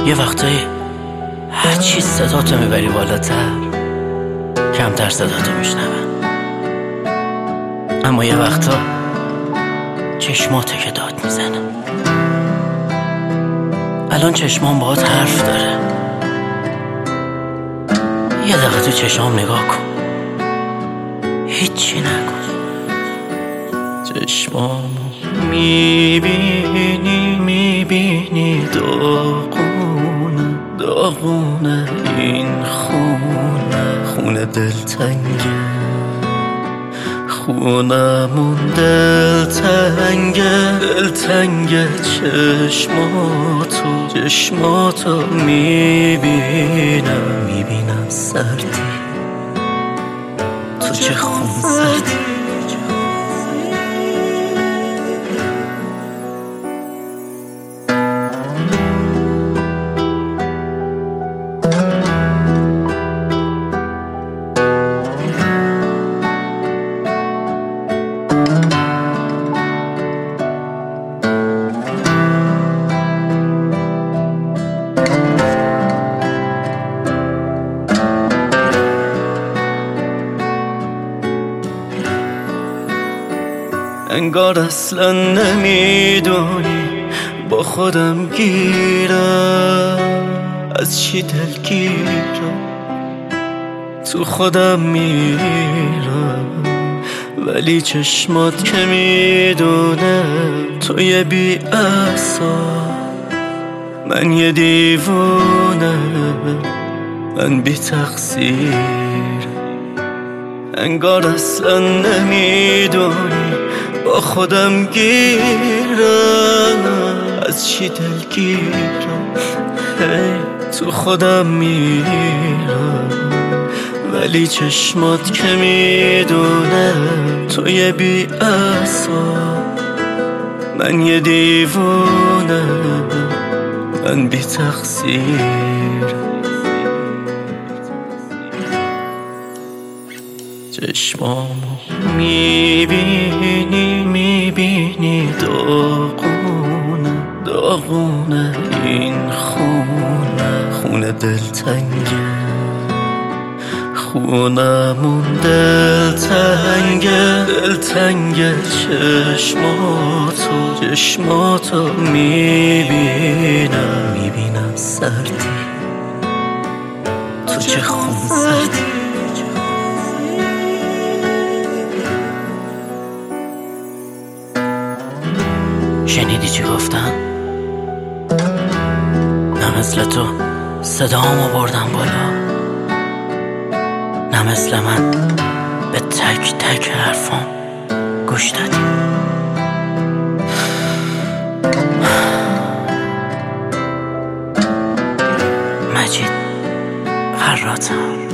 یه وقتایی هرچی صداتو میبری بالاتر کمتر صداتو میشنون، اما یه وقتا چشماته که داد میزنه. الان چشمام باهات حرف داره، یه دقیقه تو چشمام نگاه کن، هیچی نگو. چشمامو میبینی داغونه داغونه این خونه دلتنگه، خونمون دلتنگه چشماتو میبینم سردی تو چه خون سردی. انگار اصلا نمیدونی با خودم گیرم، از چی دلگیرم تو خودم میرم، ولی چشمات که میدونه تو یه بی اعصاب، من یه دیوونه، من بی تقصیر. انگار اصلا نمیدونی با خودم گیرم، از چی دلگیرم تو خودم میرم، ولی چشمات که میدونه تو یه بی اعصاب، من یه دیوونه، من بی تقصیر. چشمامو میبینی داغونه این خونه دلتنگه، خونمون دلتنگه چشماتو میبینم سردی تو چه خون سردی. شنیدی چی گفتن؟ نه مثل تو صدامو بردم بالا، نه مثل من به تک تک حرفام گوش دادی. مجید فراتم.